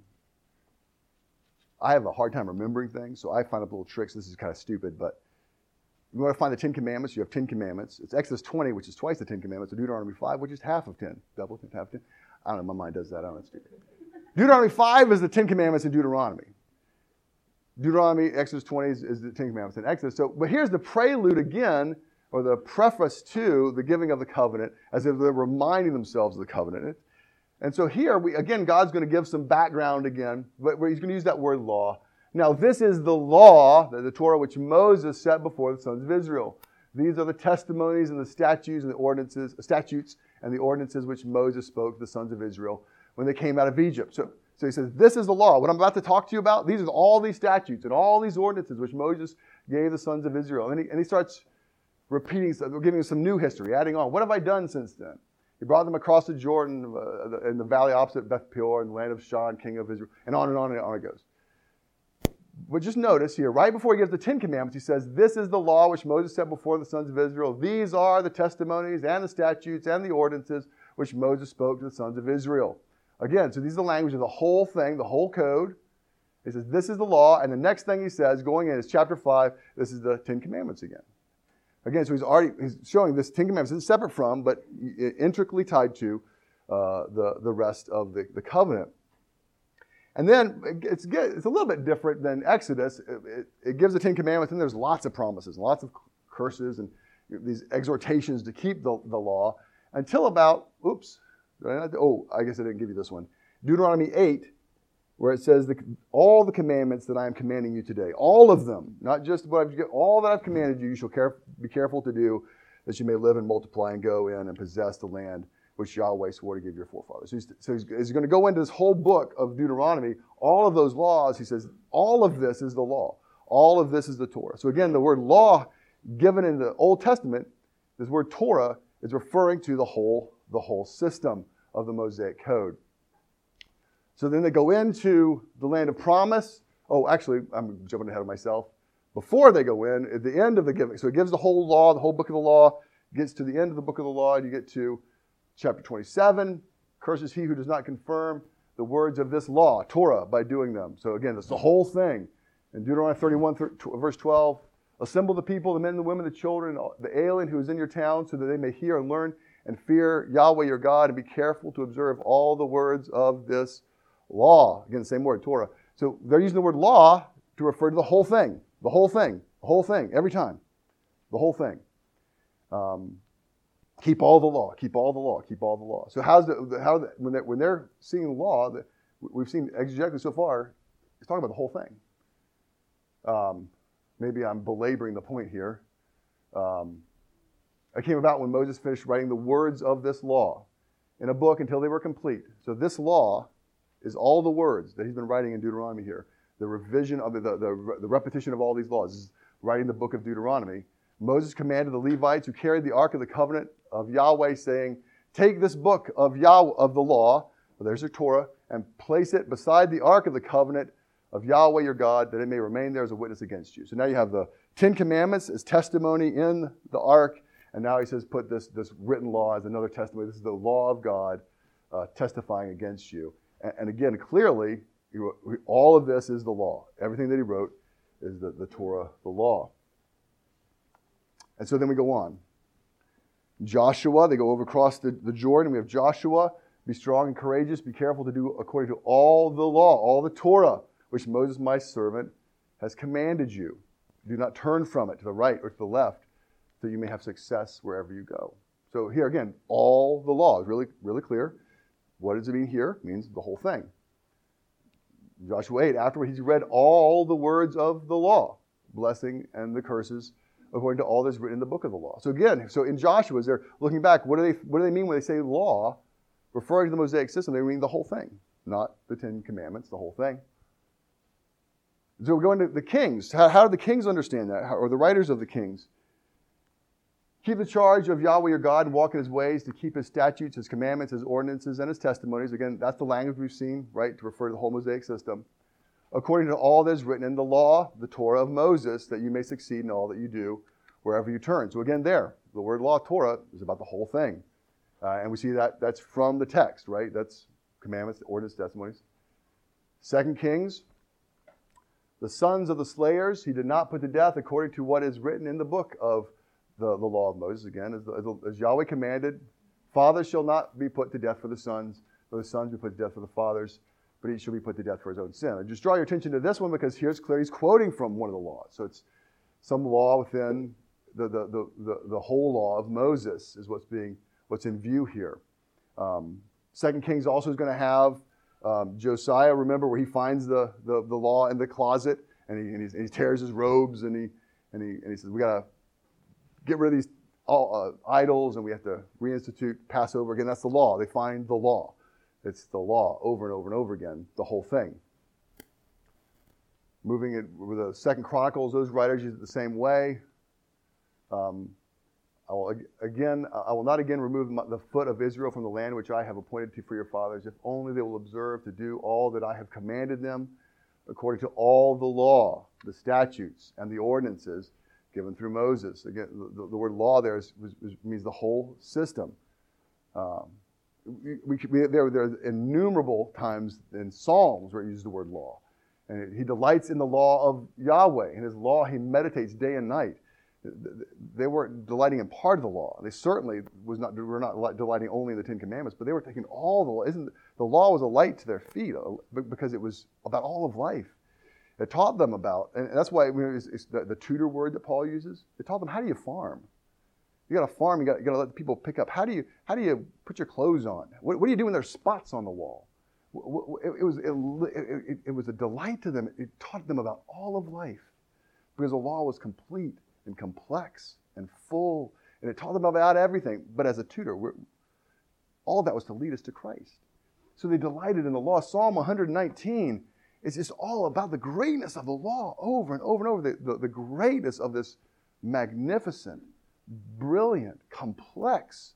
I have a hard time remembering things, so I find up little tricks. This is kind of stupid, but you want to find the Ten Commandments, you have ten commandments. It's Exodus twenty, which is twice the Ten Commandments, and Deuteronomy five, which is half of ten. Double ten, half ten. I don't know, my mind does that. I don't know, it's stupid. Deuteronomy five is the Ten Commandments in Deuteronomy. Deuteronomy, Exodus twenty is, is the Ten Commandments in Exodus. So, but here's the prelude again, or the preface to the giving of the covenant, as if they're reminding themselves of the covenant. And so here, we again, God's going to give some background again, but he's going to use that word law. Now, this is the law, the Torah, which Moses set before the sons of Israel. These are the testimonies and the statutes and the ordinances, statutes and the ordinances which Moses spoke to the sons of Israel when they came out of Egypt. So, so he says, this is the law. What I'm about to talk to you about, these are all these statutes and all these ordinances which Moses gave the sons of Israel. And he, and he starts repeating, giving us some new history, adding on. What have I done since then? He brought them across the Jordan uh, in the valley opposite Beth Peor in the land of Shaun, king of Israel, and on and on and on it goes. But just notice here, right before he gives the Ten Commandments, he says, this is the law which Moses set before the sons of Israel. These are the testimonies and the statutes and the ordinances which Moses spoke to the sons of Israel. Again, so these are the language of the whole thing, the whole code. He says, this is the law. And the next thing he says, going in, is chapter five, this is the Ten Commandments again. Again, so he's already he's showing this Ten Commandments is separate from, but intricately tied to uh, the, the rest of the, the covenant. And then it's, it's a little bit different than Exodus. It, it, it gives the Ten Commandments, and there's lots of promises, lots of curses, and these exhortations to keep the, the law until about, oops, oh, I guess I didn't give you this one. Deuteronomy eight, where it says, the, all the commandments that I am commanding you today, all of them, not just what I've, all that I've commanded you, you shall care, be careful to do, that you may live and multiply and go in and possess the land which Yahweh swore to give your forefathers. So he's, so he's, he's going to go into this whole book of Deuteronomy, all of those laws. He says, all of this is the law. All of this is the Torah. So again, the word law given in the Old Testament, this word Torah, is referring to the whole, the whole system of the Mosaic Code. So then they go into the land of promise. Oh, actually, I'm jumping ahead of myself. Before they go in, at the end of the giving, so it gives the whole law, the whole book of the law, gets to the end of the book of the law, and you get to chapter twenty-seven, curses he who does not confirm the words of this law, Torah, by doing them. So again, it's the whole thing. In Deuteronomy thirty-one, verse twelve, assemble the people, the men, the women, the children, the alien who is in your town, so that they may hear and learn and fear Yahweh your God, and be careful to observe all the words of this law. Again, the same word, Torah. So they're using the word law to refer to the whole thing, the whole thing, the whole thing, every time, the whole thing. Um, Keep all the law. Keep all the law. Keep all the law. So how's the how the, when they're when they're seeing the law that we've seen exegetically so far, it's talking about the whole thing. Um, maybe I'm belaboring the point here. Um, it came about when Moses finished writing the words of this law in a book until they were complete. So this law is all the words that he's been writing in Deuteronomy here. The revision of the the, the, the repetition of all these laws. This is writing the book of Deuteronomy. Moses commanded the Levites who carried the Ark of the Covenant of Yahweh, saying, take this book of Yahweh of the law, well, there's your Torah, and place it beside the Ark of the Covenant of Yahweh your God, that it may remain there as a witness against you. So now you have the Ten Commandments as testimony in the Ark, and now he says put this, this written law as another testimony. This is the law of God uh, testifying against you. And, and again, clearly, you, all of this is the law. Everything that he wrote is the, the Torah, the law. And so then we go on. Joshua, they go over across the, the Jordan. We have Joshua, be strong and courageous, be careful to do according to all the law, all the Torah, which Moses my servant has commanded you. Do not turn from it to the right or to the left, so you may have success wherever you go. So here again, all the law is really, really clear. What does it mean here? It means the whole thing. Joshua eight, afterward he's read all the words of the law, blessing and the curses, according to all that's written in the book of the law. So again, so in Joshua, as they're looking back, what do they what do they mean when they say law, referring to the Mosaic system? They mean the whole thing, not the Ten Commandments, the whole thing. So we're going to the kings. How, how did the kings understand that, how, or the writers of the kings? Keep the charge of Yahweh your God and walk in his ways, to keep his statutes, his commandments, his ordinances, and his testimonies. Again, that's the language we've seen, right, to refer to the whole Mosaic system. According to all that is written in the law, the Torah of Moses, that you may succeed in all that you do, wherever you turn. So again, there, the word law, Torah, is about the whole thing. Uh, and we see that that's from the text, right? That's commandments, ordinance, testimonies. Second Kings, the sons of the slayers he did not put to death according to what is written in the book of the, the law of Moses. Again, as, the, as Yahweh commanded, fathers shall not be put to death for the sons, or the sons be put to death for the fathers, but he shall be put to death for his own sin. I just draw your attention to this one because here's clear, he's quoting from one of the laws. So it's some law within the, the, the, the, the whole law of Moses is what's being what's in view here. Um, Second Kings also is going to have um, Josiah, remember, where he finds the, the, the law in the closet, and he, and, he's, and he tears his robes, and he and he and he says, we got to get rid of these all, uh, idols, and we have to reinstitute Passover again. That's the law. They find the law. It's the law over and over and over again, the whole thing. Moving it with the Second Chronicles, those writers use it the same way. Um, I will, again, I will not again remove the foot of Israel from the land which I have appointed to for your fathers, if only they will observe to do all that I have commanded them, according to all the law, the statutes, and the ordinances given through Moses. Again, the, the word law there is, is, means the whole system. Um, we, we, we, there, there are innumerable times in Psalms where it uses the word law. And he delights in the law of Yahweh. In his law, he meditates day and night. They weren't delighting in part of the law. They certainly was not were not delighting only in the Ten Commandments, but they were taking all the law. Isn't the law was a light to their feet because it was about all of life. It taught them about, and that's why it's, it's the, the tutor word that Paul uses. It taught them, how do you farm? You got to farm. You got, you got to let people pick up. How do you how do you put your clothes on? What, what do you do when there's spots on the wall? It, it was it, it, it was a delight to them. It taught them about all of life because the law was complete and complex and full, and it taught them about everything. But as a tutor, we're, all of that was to lead us to Christ. So they delighted in the law. Psalm one nineteen is just all about the greatness of the law over and over and over, the, the, the greatness of this magnificent, brilliant, complex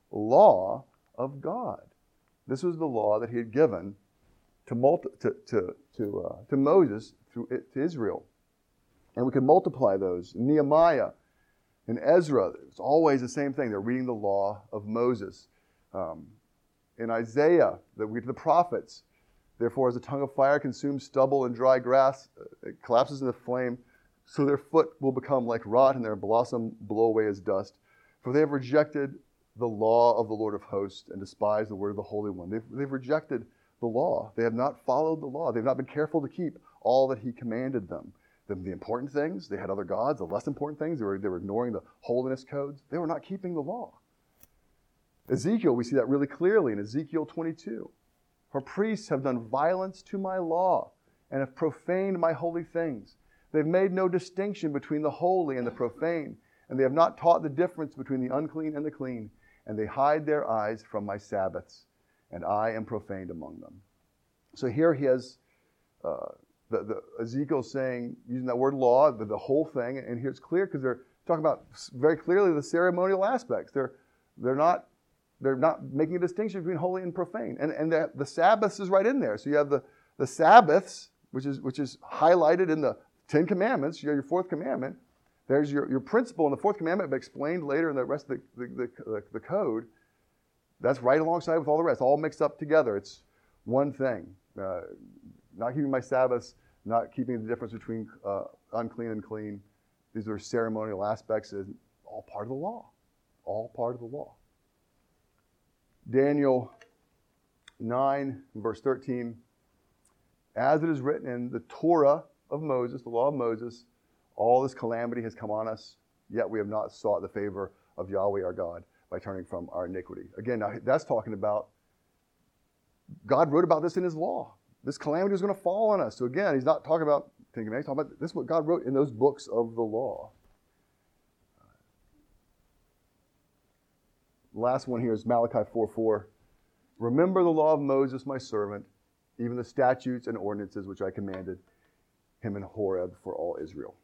law of God. This was the law that he had given to multi, to to to, uh, to Moses through it, to Israel. And we can multiply those. Nehemiah and Ezra, it's always the same thing. They're reading the law of Moses. Um, in Isaiah, the, we, the prophets, therefore as a tongue of fire consumes stubble and dry grass, it collapses in the flame, so their foot will become like rot and their blossom blow away as dust. For they have rejected the law of the Lord of hosts and despised the word of the Holy One. They've, they've rejected the law. They have not followed the law. They've not been careful to keep all that he commanded them. The, the important things, they had other gods. The less important things, they were, they were ignoring the holiness codes. They were not keeping the law. Ezekiel, we see that really clearly in Ezekiel twenty-two. For priests have done violence to my law and have profaned my holy things. They've made no distinction between the holy and the profane, and they have not taught the difference between the unclean and the clean, and they hide their eyes from my Sabbaths, and I am profaned among them. So here he has uh, the, the Ezekiel saying, using that word law, the, the whole thing, and here it's clear because they're talking about very clearly the ceremonial aspects. They're they're not they're not making a distinction between holy and profane, and and the, the Sabbaths is right in there. So you have the the Sabbaths, which is which is highlighted in the Ten Commandments. You have your fourth commandment. There's your, your principle in the fourth commandment, but explained later in the rest of the, the, the, the code. That's right alongside with all the rest, all mixed up together. It's one thing. Uh, not keeping my Sabbaths, not keeping the difference between uh, unclean and clean. These are ceremonial aspects, is all part of the law. All part of the law. Daniel nine, verse thirteen. As it is written in the Torah of Moses, the law of Moses, all this calamity has come on us, yet we have not sought the favor of Yahweh our God by turning from our iniquity. Again, now that's talking about, God wrote about this in his law. This calamity was going to fall on us. So again, he's not talking about Ten Commandments, he's talking about this is what God wrote in those books of the law. The last one here is Malachi four four. Remember the law of Moses, my servant, even the statutes and ordinances which I commanded him in Horeb for all Israel.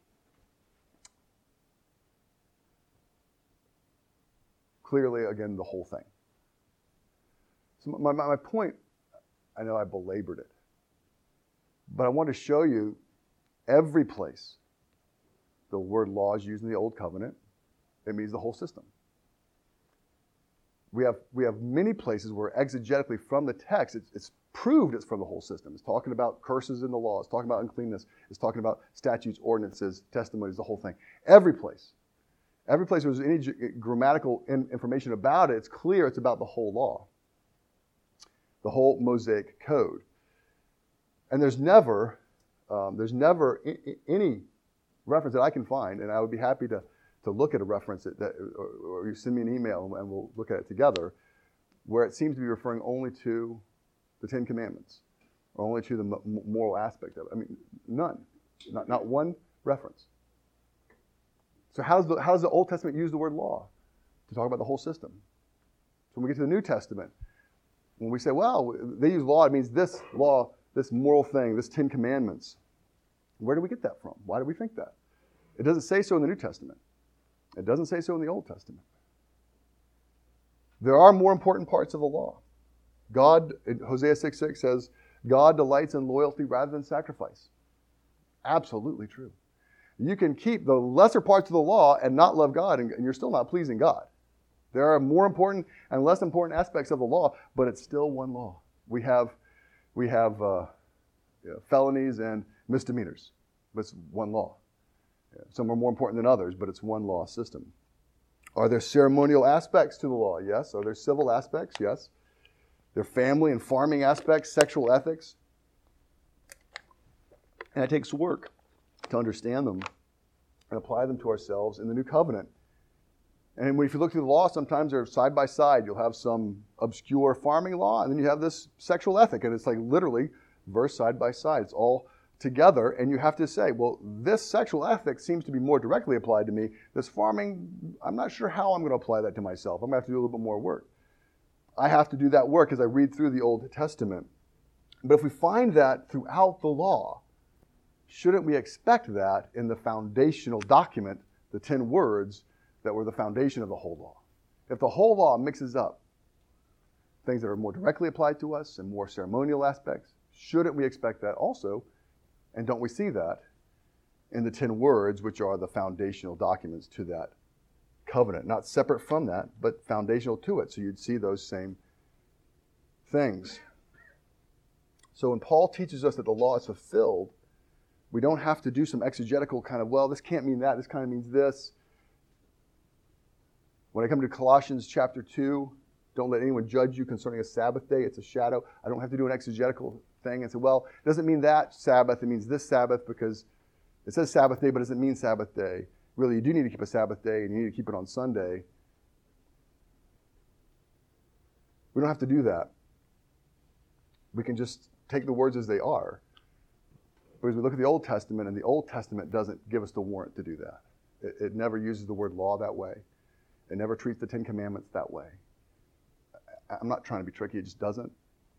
Clearly, again, the whole thing. So my, my, my point, I know I belabored it, but I want to show you every place the word law is used in the Old Covenant. It means the whole system. We have, we have many places where exegetically from the text, it's, it's proved it's from the whole system. It's talking about curses in the law. It's talking about uncleanness. It's talking about statutes, ordinances, testimonies, the whole thing. Every place. Every place where there's any g- grammatical in, information about it, it's clear it's about the whole law. The whole Mosaic code. And there's never, um, there's never I- I- any reference that I can find, and I would be happy to to look at a reference that, that or, or you send me an email and we'll look at it together, where it seems to be referring only to the Ten Commandments, or only to the m- moral aspect of it. I mean, none. Not, not one reference. So how does, the, how does the Old Testament use the word law? To talk about the whole system. So when we get to the New Testament, when we say, well, they use law, it means this law, this moral thing, this Ten Commandments. Where do we get that from? Why do we think that? It doesn't say so in the New Testament. It doesn't say so in the Old Testament. There are more important parts of the law. God, Hosea six six says, God delights in loyalty rather than sacrifice. Absolutely true. You can keep the lesser parts of the law and not love God, and you're still not pleasing God. There are more important and less important aspects of the law, but it's still one law. We have, we have uh, you know, felonies and misdemeanors, but it's one law. Some are more important than others, but it's one law system. Are there ceremonial aspects to the law? Yes. Are there civil aspects? Yes. There are family and farming aspects, sexual ethics. And it takes work to understand them and apply them to ourselves in the new covenant. And if you look through the law, sometimes they're side by side. You'll have some obscure farming law, and then you have this sexual ethic, and it's like literally verse side by side. It's all together, and you have to say, well, this sexual ethic seems to be more directly applied to me. This farming, I'm not sure how I'm going to apply that to myself. I'm going to have to do a little bit more work. I have to do that work as I read through the Old Testament. But if we find that throughout the law, shouldn't we expect that in the foundational document, the ten words that were the foundation of the whole law? If the whole law mixes up things that are more directly applied to us and more ceremonial aspects, shouldn't we expect that also? And don't we see that in the ten words, which are the foundational documents to that covenant? Not separate from that, but foundational to it. So you'd see those same things. So when Paul teaches us that the law is fulfilled, we don't have to do some exegetical kind of, well, this can't mean that, this kind of means this. When I come to Colossians chapter two, don't let anyone judge you concerning a Sabbath day. It's a shadow. I don't have to do an exegetical thing and say, well, it doesn't mean that Sabbath. It means this Sabbath because it says Sabbath day, but it doesn't mean Sabbath day. Really, you do need to keep a Sabbath day, and you need to keep it on Sunday. We don't have to do that. We can just take the words as they are. But as we look at the Old Testament, and the Old Testament doesn't give us the warrant to do that. It, it never uses the word law that way. It never treats the Ten Commandments that way. I'm not trying to be tricky. It just doesn't.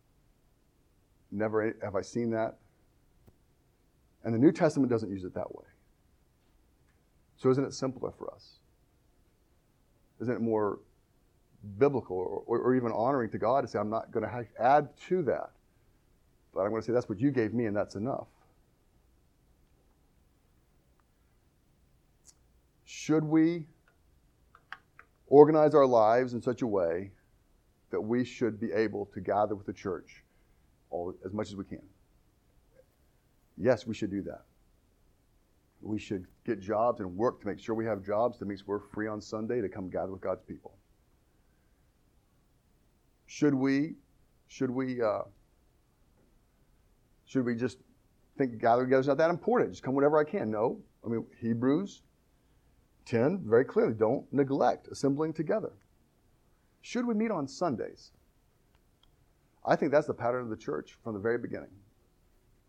Never have I seen that. And the New Testament doesn't use it that way. So isn't it simpler for us? Isn't it more biblical or, or, or even honoring to God to say, I'm not going to add to that, but I'm going to say that's what you gave me and that's enough? Should we organize our lives in such a way that we should be able to gather with the church all, as much as we can? Yes, we should do that. We should get jobs and work to make sure we have jobs that means we're free on Sunday to come gather with God's people. Should we, should we, uh, should we just think gathering together is not that important? Just come whenever I can? No. I mean, Hebrews ten, very clearly, don't neglect assembling together. Should we meet on Sundays? I think that's the pattern of the church from the very beginning.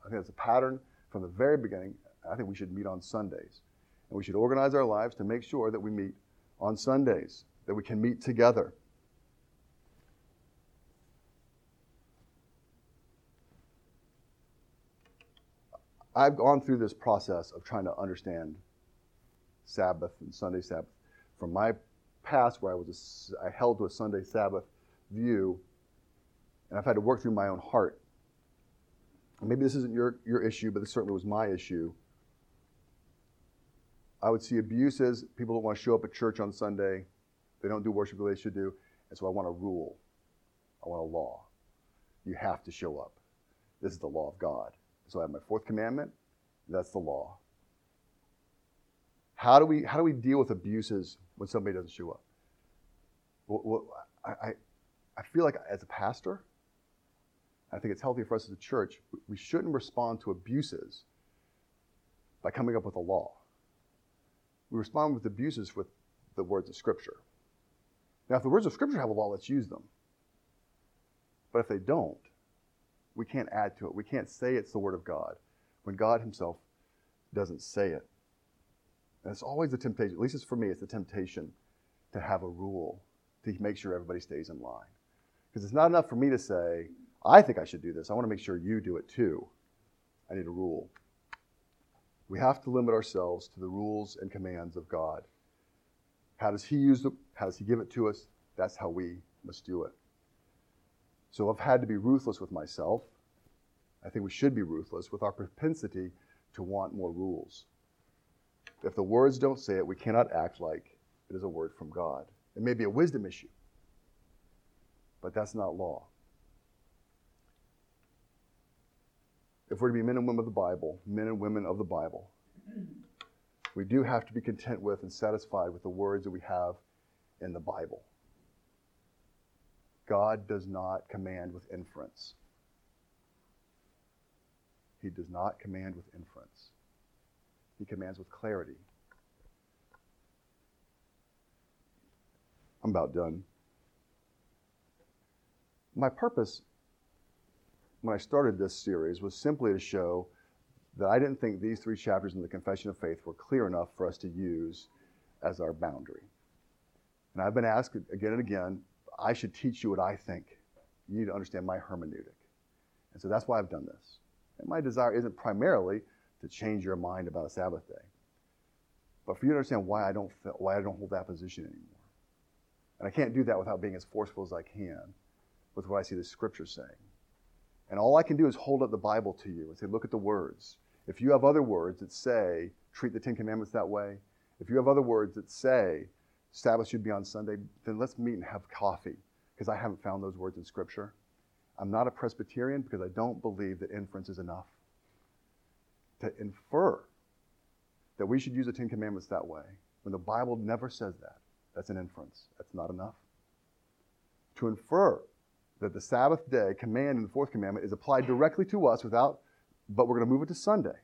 I think that's a pattern from the very beginning. I think we should meet on Sundays. And we should organize our lives to make sure that we meet on Sundays, that we can meet together. I've gone through this process of trying to understand Sabbath and Sunday Sabbath from my past, where I was a, I held to a Sunday Sabbath view, and I've had to work through my own heart. Maybe this isn't your, your issue, but this certainly was my issue. I would see abuses. People don't want to show up at church on Sunday. They don't do worship the way they should do. And so I want a rule. I want a law. You have to show up. This is the law of God. So I have my fourth commandment. That's the law. How do we how do we deal with abuses when somebody doesn't show up? Well, well, I, I I feel like as a pastor, I think it's healthy for us as a church, we shouldn't respond to abuses by coming up with a law. We respond with abuses with the words of Scripture. Now, if the words of Scripture have a law, let's use them. But if they don't, we can't add to it. We can't say it's the Word of God when God Himself doesn't say it. And it's always the temptation, at least it's for me, it's the temptation to have a rule to make sure everybody stays in line. Because it's not enough for me to say, I think I should do this. I want to make sure you do it too. I need a rule. We have to limit ourselves to the rules and commands of God. How does He use them? How does He give it to us? That's how we must do it. So I've had to be ruthless with myself. I think we should be ruthless with our propensity to want more rules. If the words don't say it, we cannot act like it is a word from God. It may be a wisdom issue, but that's not law. If we're to be men and women of the Bible, men and women of the Bible, we do have to be content with and satisfied with the words that we have in the Bible. God does not command with inference. He does not command with inference. He commands with clarity. I'm about done. My purpose when I started this series was simply to show that I didn't think these three chapters in the Confession of Faith were clear enough for us to use as our boundary. And I've been asked again and again, I should teach you what I think. You need to understand my hermeneutic. And so that's why I've done this. And my desire isn't primarily to change your mind about a Sabbath day, but for you to understand why I don't why I don't hold that position anymore. And I can't do that without being as forceful as I can with what I see the Scripture saying. And all I can do is hold up the Bible to you and say, look at the words. If you have other words that say, treat the Ten Commandments that way, if you have other words that say, Sabbath should be on Sunday, then let's meet and have coffee, because I haven't found those words in Scripture. I'm not a Presbyterian because I don't believe that inference is enough. To infer that we should use the Ten Commandments that way, when the Bible never says that, that's an inference. That's not enough. To infer that the Sabbath day command in the fourth commandment is applied directly to us without, but we're going to move it to Sunday.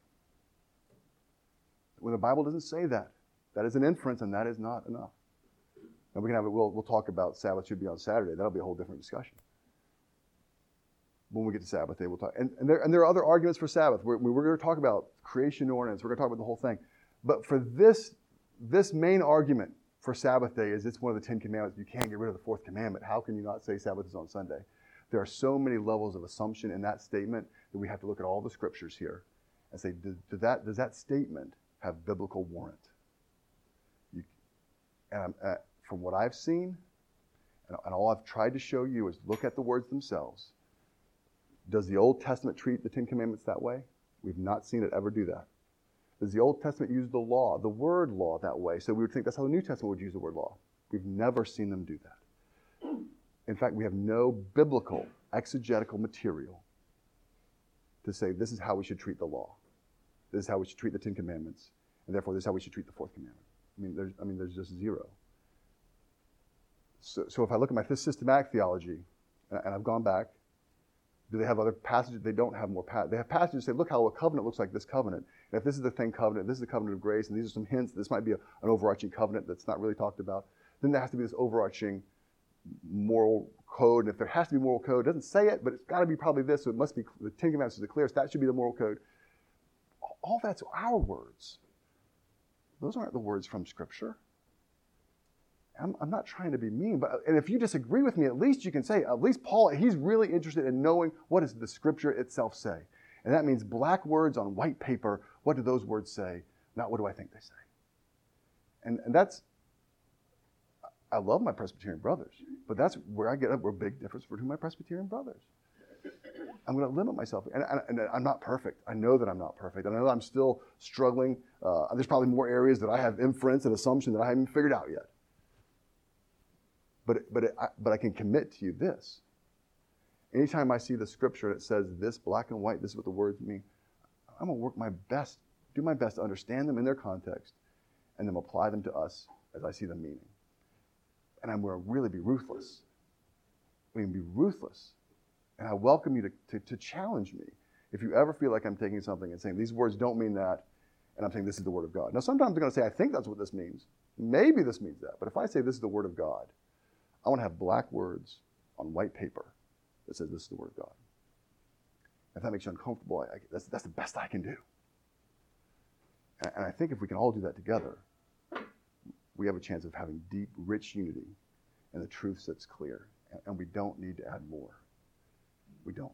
When the Bible doesn't say that, that is an inference, and that is not enough. And we can have it, we'll, we'll talk about Sabbath should be on Saturday. That'll be a whole different discussion. When we get to Sabbath day, we'll talk. And, and, there, and there are other arguments for Sabbath. We're, we're going to talk about creation ordinance. We're going to talk about the whole thing. But for this, this main argument for Sabbath day is it's one of the Ten Commandments. You can't get rid of the fourth commandment. How can you not say Sabbath is on Sunday? There are so many levels of assumption in that statement that we have to look at all the Scriptures here and say, does, does, that, does that statement have biblical warrant? You, and uh, from what I've seen, and, and all I've tried to show you is look at the words themselves. Does the Old Testament treat the Ten Commandments that way? We've not seen it ever do that. Does the Old Testament use the law, the word law, that way? So we would think that's how the New Testament would use the word law. We've never seen them do that. In fact, we have no biblical exegetical material to say this is how we should treat the law. This is how we should treat the Ten Commandments. And therefore, this is how we should treat the fourth commandment. I mean, there's, I mean, there's just zero. So, so if I look at my systematic theology, and, and I've gone back, do they have other passages? They don't have more passages. They have passages that say, look how a covenant looks like this covenant. And if this is the thing covenant, this is the covenant of grace, and these are some hints, this might be a, an overarching covenant that's not really talked about, then there has to be this overarching moral code, and if there has to be moral code, it doesn't say it, but it's got to be probably this, so it must be, the Ten Commandments is the clearest, that should be the moral code. All that's our words. Those aren't the words from Scripture. I'm, I'm not trying to be mean, but and if you disagree with me, at least you can say, at least Paul, he's really interested in knowing what does the Scripture itself say. And that means black words on white paper. What do those words say? Not what do I think they say. And, and that's, I love my Presbyterian brothers, but that's where I get up. We're a big difference between my Presbyterian brothers. I'm going to limit myself. And, and, and I'm not perfect. I know that I'm not perfect. I know that I'm still struggling. Uh, there's probably more areas that I have inference and assumption that I haven't figured out yet. But, but, it, I, but I can commit to you this. Anytime I see the Scripture that says this, black and white, this is what the words mean, I'm going to work my best, do my best to understand them in their context and then apply them to us as I see them meaning. And I'm going to really be ruthless. I'm going to be ruthless. And I welcome you to, to, to challenge me. If you ever feel like I'm taking something and saying, these words don't mean that, and I'm saying this is the Word of God. Now, sometimes I'm going to say, I think that's what this means. Maybe this means that. But if I say this is the Word of God, I want to have black words on white paper that says this is the Word of God. If that makes you uncomfortable, I, I, that's, that's the best I can do. And, and I think if we can all do that together, we have a chance of having deep, rich unity in the truths that's clear. And, and we don't need to add more. We don't.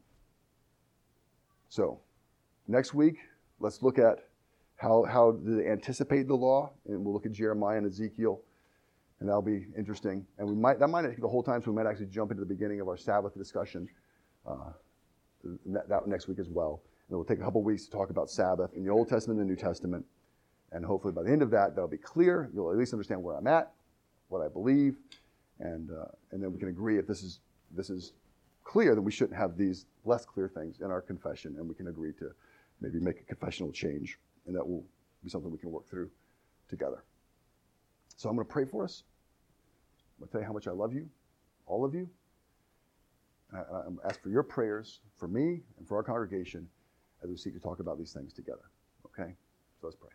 So, next week, let's look at how, how to anticipate the law, and we'll look at Jeremiah and Ezekiel, and that'll be interesting. And we might that might not take the whole time, so we might actually jump into the beginning of our Sabbath discussion uh, that, that next week as well. And we'll take a couple weeks to talk about Sabbath in the Old Testament and the New Testament, and hopefully by the end of that, that'll be clear. You'll at least understand where I'm at, what I believe, and uh, and then we can agree if this is this is clear, then we shouldn't have these less clear things in our confession, and we can agree to maybe make a confessional change, and that will be something we can work through together. So I'm going to pray for us. I'm going to tell you how much I love you, all of you. And I, I'm ask for your prayers for me and for our congregation as we seek to talk about these things together. Okay? So let's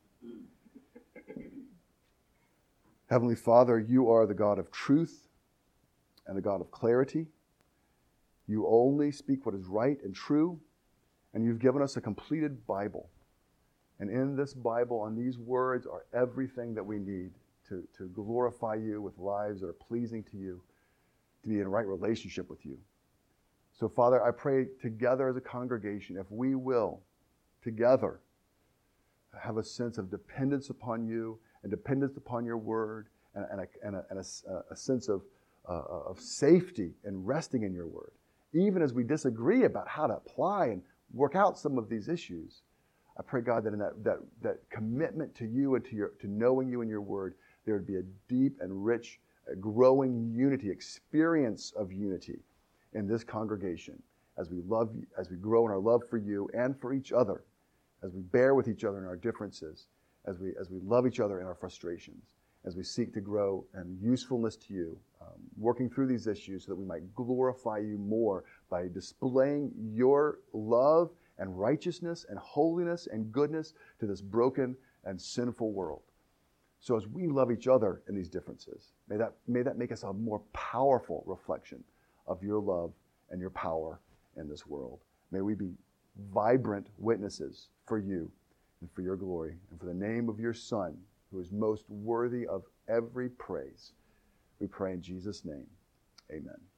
pray. Heavenly Father, you are the God of truth and the God of clarity. You only speak what is right and true, and you've given us a completed Bible. And in this Bible, on these words, are everything that we need to, to glorify you with lives that are pleasing to you, to be in right relationship with you. So, Father, I pray together as a congregation, if we will, together, have a sense of dependence upon you and dependence upon your word, and, and, a, and, a, and a, a sense of, uh, of safety and resting in your word. Even as we disagree about how to apply and work out some of these issues, I pray, God, that in that, that, that commitment to you and to, your, to knowing you and your word, there would be a deep and rich, uh, growing unity, experience of unity in this congregation as we love, as we grow in our love for you and for each other, as we bear with each other in our differences, as we, as we love each other in our frustrations, as we seek to grow in usefulness to you, um, working through these issues so that we might glorify you more by displaying your love and righteousness and holiness and goodness to this broken and sinful world. So as we love each other in these differences, may that, may that make us a more powerful reflection of your love and your power in this world. May we be vibrant witnesses for you and for your glory and for the name of your Son, who is most worthy of every praise. We pray in Jesus' name. Amen.